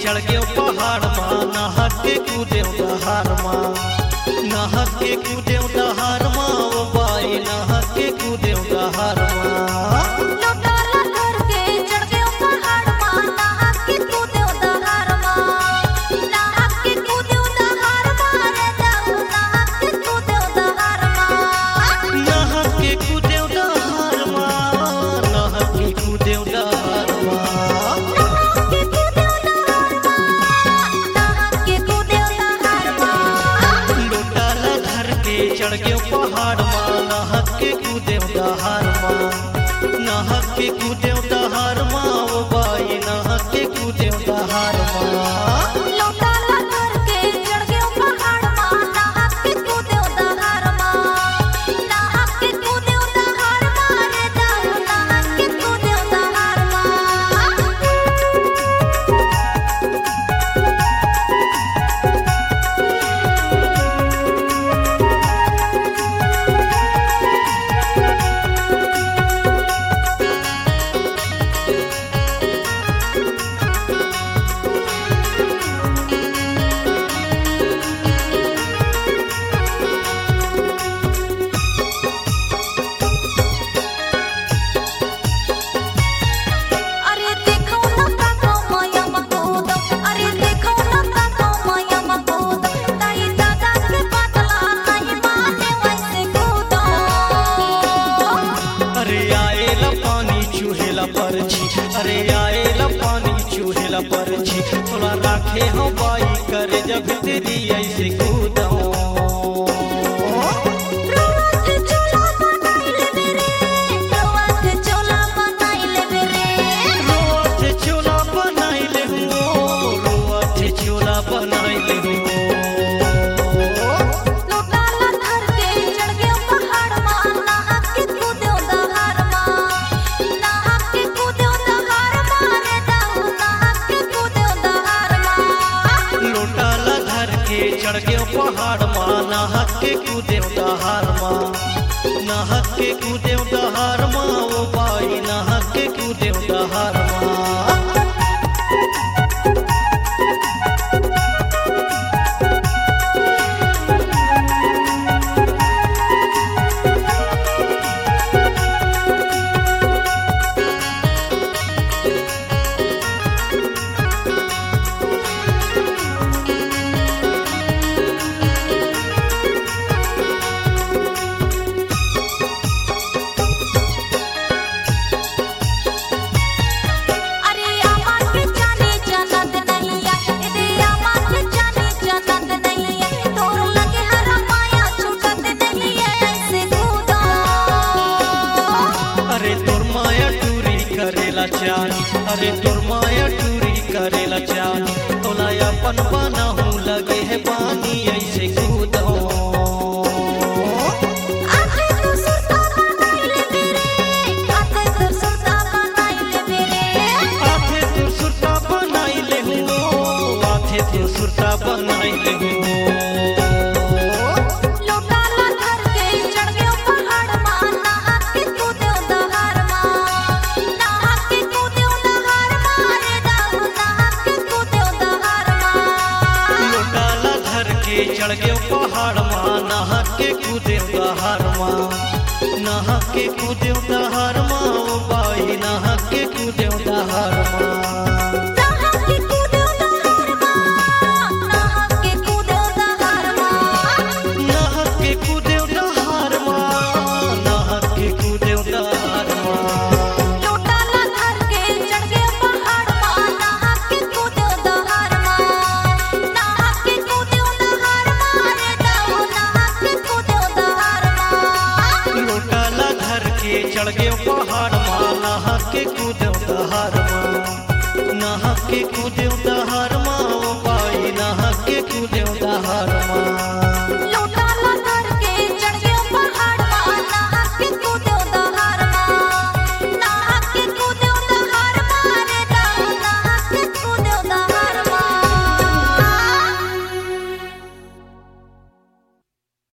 चढ़ गयो पहाड़ माँ नहक के कूदे दहार माँ नहक के कूदे दहार माँ ओ बाई नहक के कूदे दहार माँ चढ़ गयो पहाड़ माँ नहक के कूदे दहार माँ नहक के कूदे दहार माँ ओ बाई नहक के कूदे दहार माँ अरे आएला पानी चूहेला परछी थोड़ा राखे हो बाई करे जब तेरी ऐसे कूदो चढ़ गयो पहाड़ माँ नहक के कूदे दहार माँ नहक के कूदे दहार माँ ओ बाई नहक के कूदे दहार माँ अरे तोर माया टूरी करेला चाल तोला अपन बनाहू लगे है पानी ऐसे कूदो चढ़ गयो पहाड़ माँ नहक के कूदे दहार माँ नहक के कूदे दहार माँ ओ बाई नहक के कूदे दहार माँ चढ़ गयो पहाड़ माँ नहक के कूदे दहार माँ नहक के कूदे दहार